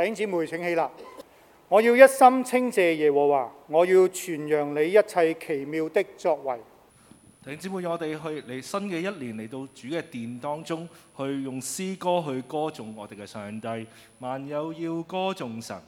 兄姊妹請起立。我要一心稱謝耶和華，我要傳揚你一切奇妙的作為。 弟兄姊妹，我哋去嚟新嘅一年嚟到主嘅殿當中，去用詩歌去歌頌我哋嘅上帝。萬有要歌頌神。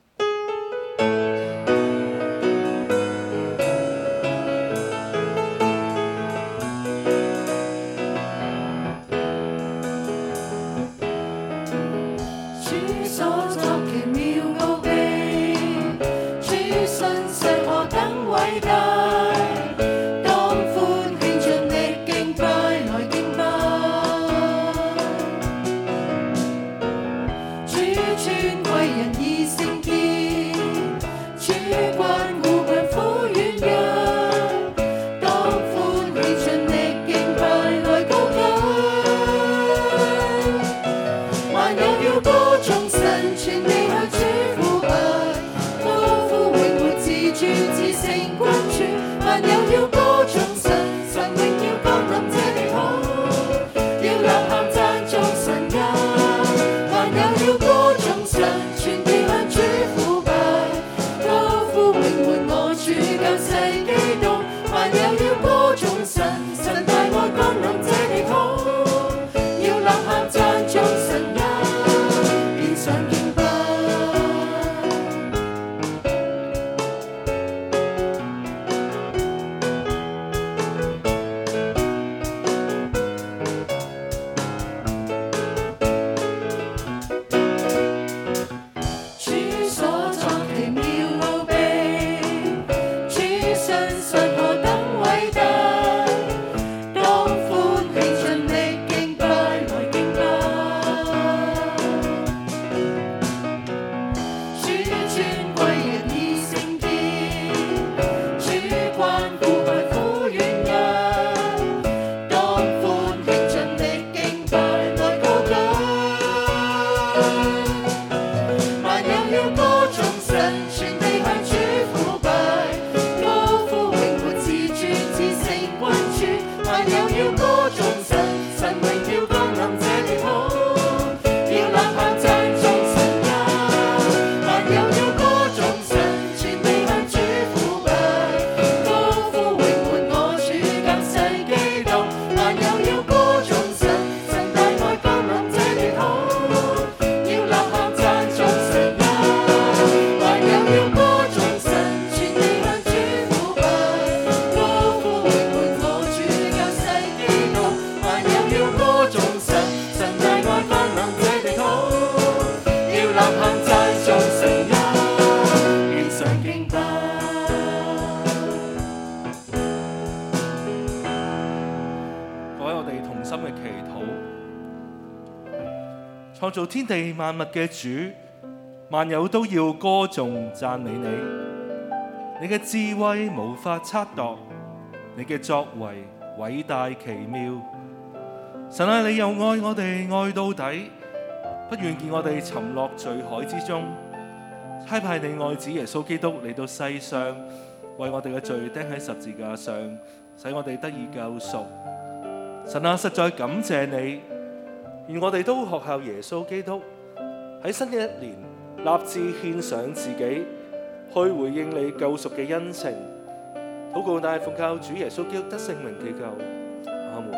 創造天地萬物嘅主，萬有都要歌頌讚美你。你嘅智慧無法測度，你嘅作為偉大奇妙。神啊，你又愛我哋愛到底，不願見我哋沉落罪海之中，差派你愛子耶穌基督嚟到世上，為我哋嘅罪釘喺十字架上，使我哋得以救贖。神啊，實在感謝你。願我哋都學效耶穌基督，喺新嘅一年立志獻上自己，去回應你救贖嘅恩情。禱告乃奉靠主耶穌基督得聖名祈求，阿門。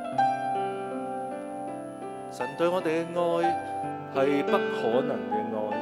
神對我哋嘅愛係不可能嘅愛。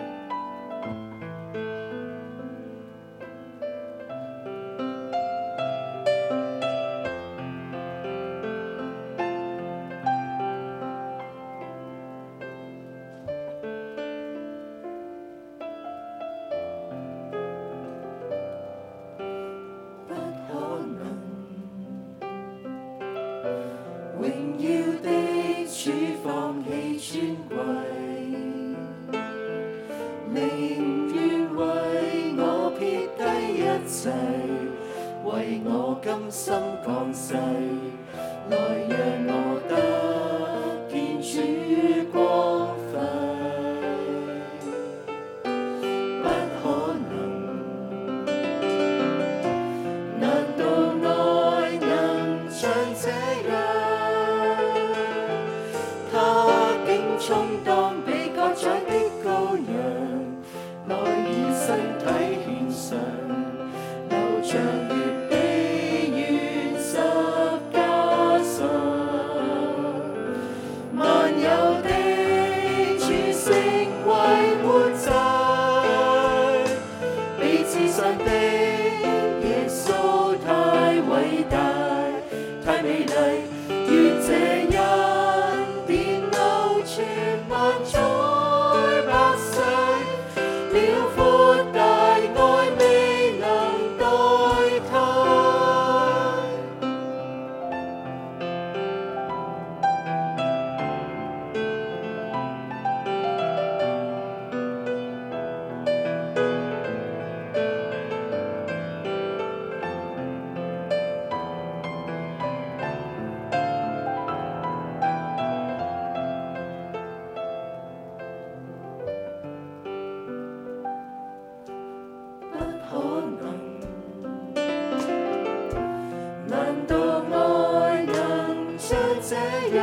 榮耀的主放棄尊貴，寧願為我撇低一切，為我甘心降世，來讓我得見主光輝。不可能，難道愛能像這樣？他竟充當被割宰的羔羊。 上的耶穌太偉大，太美麗，願這恩典流傳萬載百世，遼闊大愛未能代替。難道愛能像這樣？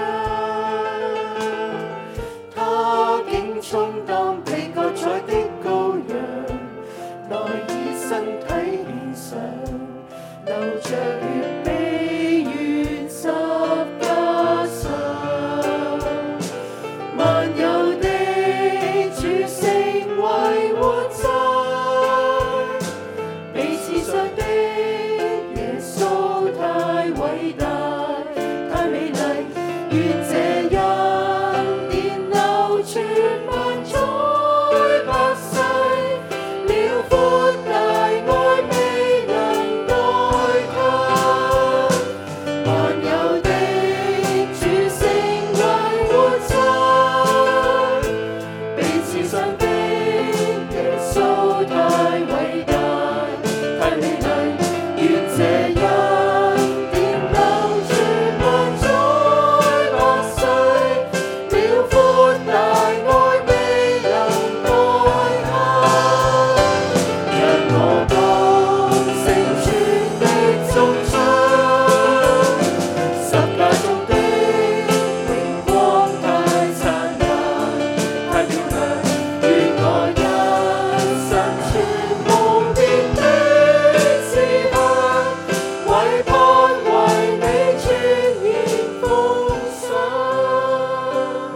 他竟充當被割彩的羔羊，來以身體獻上，流着血被懸十架上。萬有的主成為活祭，彼此上的耶穌太偉大，太美麗，願這恩典流傳萬載百世，遼闊大愛未能代替。萬有的主成為活祭，彼此上的耶穌太偉大，太美麗，願這恩典流傳萬載百世，遼闊大愛未能代替。讓我當成全的頌唱，十架中的榮光太燦爛，太漂亮，願我因神全蒙憐的時刻，為盼為你全然奉上。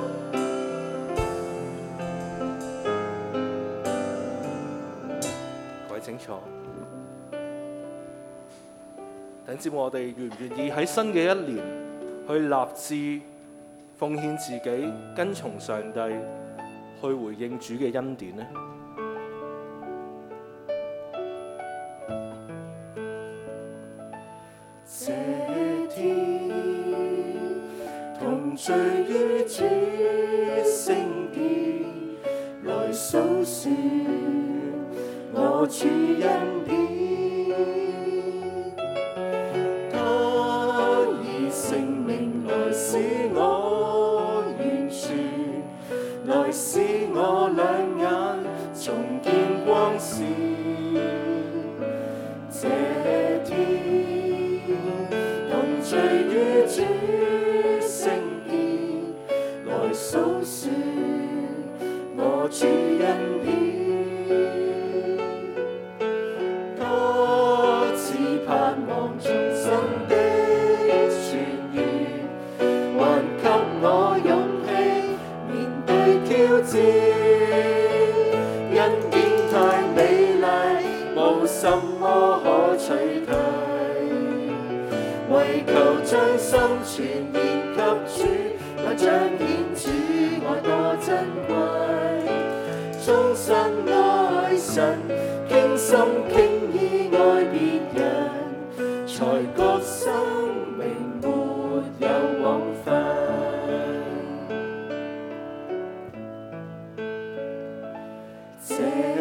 各位請坐。弟兄姊妹，我哋願唔願意喺新嘅一年去立志奉獻自己，跟從上帝，去回應主嘅恩典呢？ 這天同聚於主聖殿，來訴說我主恩典。他以生命來使我完全，來使我兩眼重見光線。這天同聚於主聖殿，來訴說我主恩典。他賜盼望重生的泉源，還給我勇氣面對挑戰。恩典太美麗，無什麼可取替，為求將心全然給主，來彰顯主愛多珍貴。終身愛神，傾心傾意愛別人，才覺生命沒有枉費。這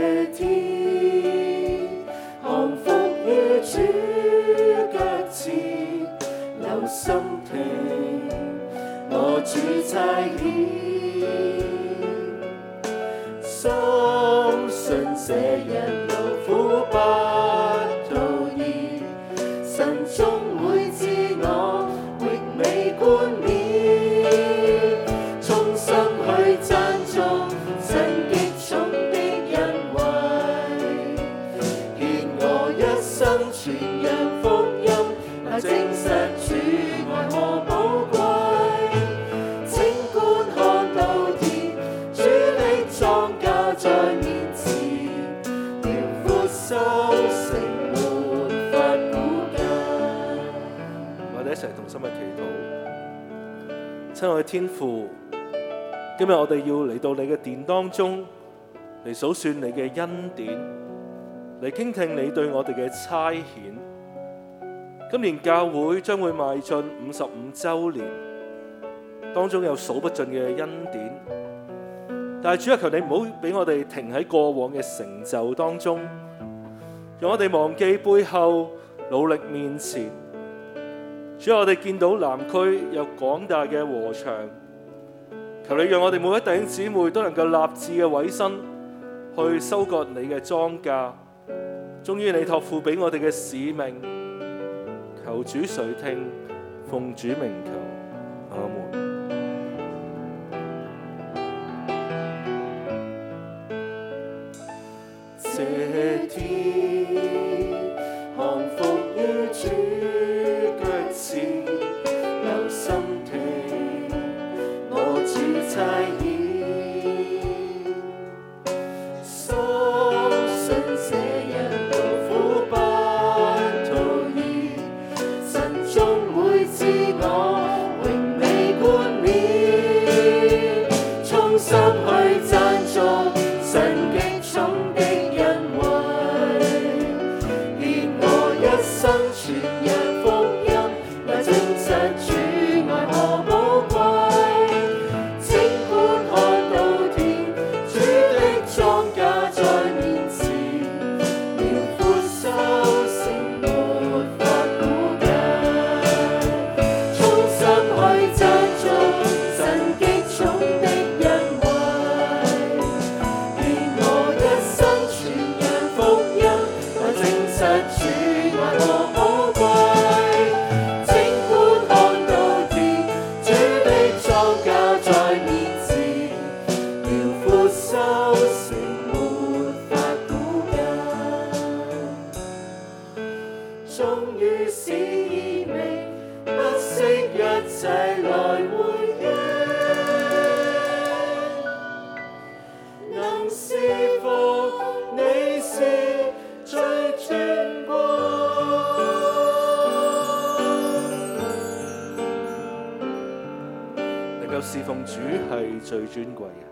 天降服於主腳前，留心聽我主差遣，深信這人勞苦不徒然，神終會知我榮美冠冕，衷心去讚頌神極重的恩惠，獻我一生傳揚福音，來證實主愛何寶貴。請觀看稻田，主的莊稼在面前，遼闊收心嘅祈禱。親愛嘅天父，今日我哋要嚟到你嘅殿當中，嚟數算你嘅恩典，嚟傾聽你對我哋嘅差遣。今年教會將會邁進55週年，當中有數不盡嘅恩典。但係主啊，求你唔好俾我哋停喺過往嘅成就當中，讓我哋忘記背後，努力面前。主啊，我哋見到南區有廣大嘅禾場，求你讓我哋每一弟兄姊妹都能夠立志嘅委身去收割你嘅莊稼，忠於你託付俾我哋嘅使命。求主垂聽，奉主名求，阿門。 這天降服於主腳前，留心聽我主差遣，相信這一路苦不徒然，神終會知我榮美冠冕，衷心去讚頌神極重的恩惠，願我一生傳揚福音，來證實主愛何寶貴。請觀看到天，主的莊稼在面前，遼闊收成沒法估計。衷心去讚頌神極重的恩惠，願我一生傳揚福音，來證實主愛何寶貴。請觀看到天，主的莊稼在面前，遼闊收成沒法估計。終於是異味，不惜一切來回應，能侍奉你是最尊貴。 能夠侍奉主係最尊貴嘅。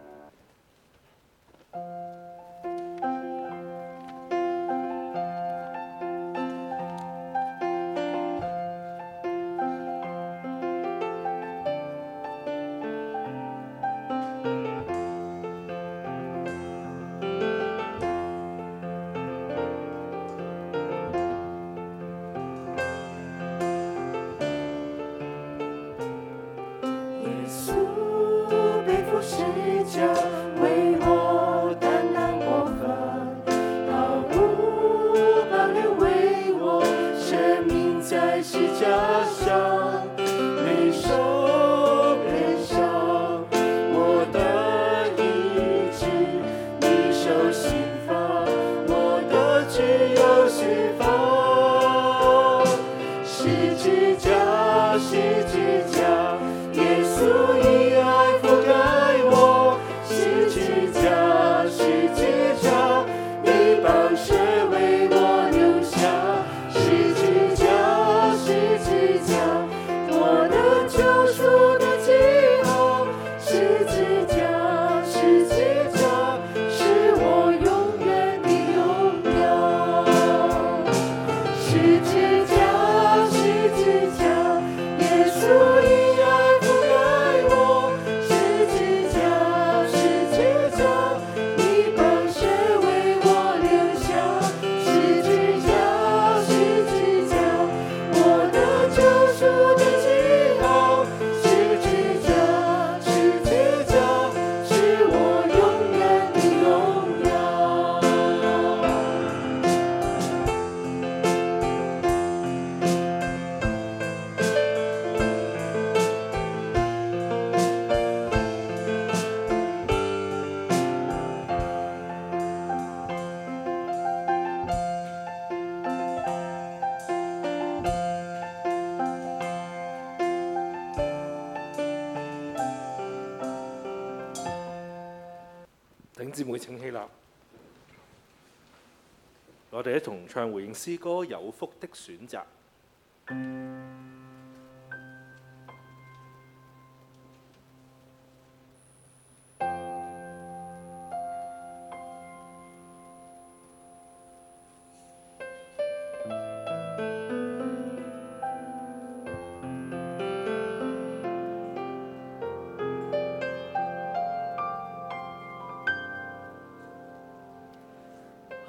耶穌背負十架，為我擔當過犯，毫無保留為我捨命在十架上，你受鞭傷，我得醫治，你受刑罰，我得自由釋放。十字架，十字架，耶穌以愛覆蓋我，十字架，十字架，你寶血為我流下，十字架，十字架，我的救贖的記號，十字架，十字架，是我永遠的榮耀。十字架，十字架，耶穌以愛覆蓋我，十字架，十字架，你寶血為我流下，十字架，十字架，我的救贖的記號，十字架，十字架，是我永遠的榮耀。 弟兄姊妹請起立，我哋一同唱回應詩歌《有福的選擇》。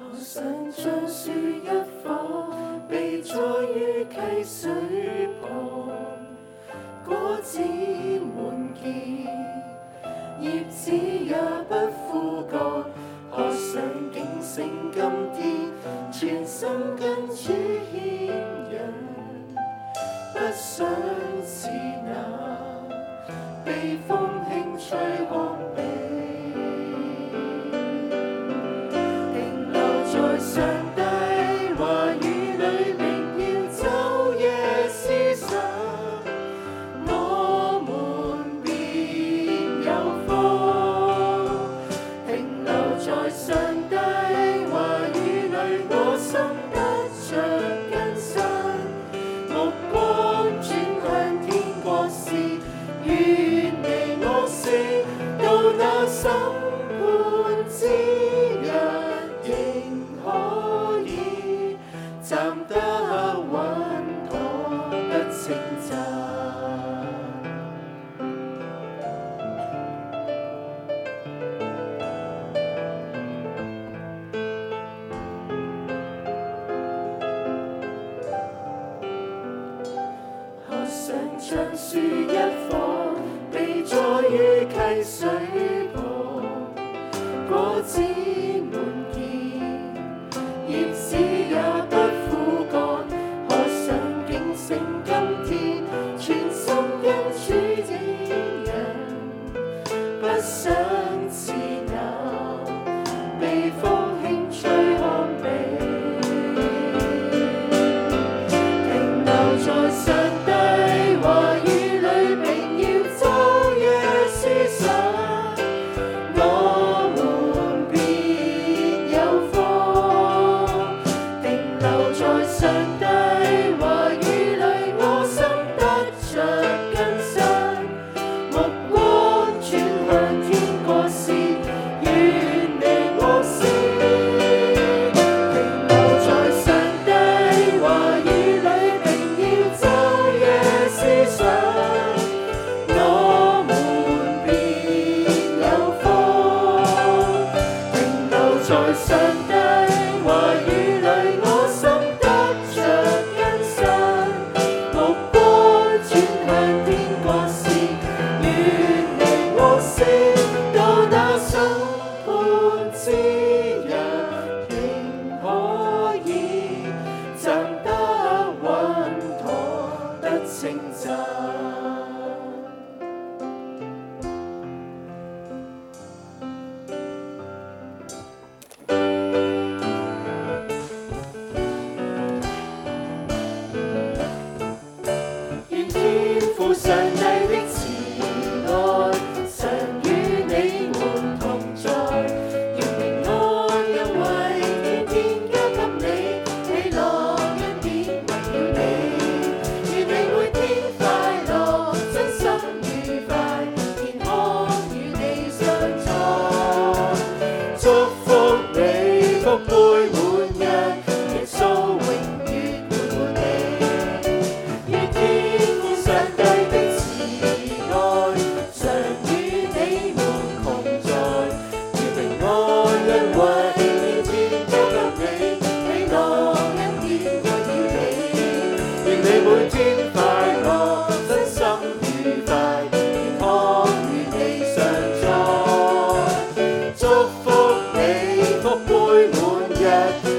我想將樹一棵，被栽於溪水旁，果子滿結，葉子也不枯乾。渴想竟成今天，全心跟主牽引，不想似那被風輕吹看臂。在上帝話語裏榮耀晝夜思想，我們便有福。停留在上帝話語裏，我心得着更新，目光轉向天國時，遠離惡事，到那審判之日，可以站得穩妥得稱讚。渴想將樹一棵，被栽於溪水旁，果子滿結，葉子也不枯乾，渴想竟成今天，全心跟主牽引，不想似那被風輕吹看臂。停留在上帝話語裏，榮耀晝夜思想，我們便有福。停留在上帝話語裏，我心得着更新，目光轉向天國時，遠離惡事。停留在上帝話語裏，榮耀晝夜思想，我們便有福。停留在上帝話語裏，我心得着更新，目光轉向天國時，遠離惡事，到那審判之日，仍可以站得穩妥得稱讚。願天父上帝的慈愛常與你們同在，願平安恩惠天天加給你，喜樂恩典圍繞你，願你每天快樂，身心愉快，健康與你相在，祝福你福杯滿溢，耶穌永遠陪伴你。願天父上帝的慈愛常與你們同在，願平安恩惠天天加給你，喜樂恩典圍繞你，願你每天快樂，身心愉快，健康與你相在，祝福你福杯滿溢。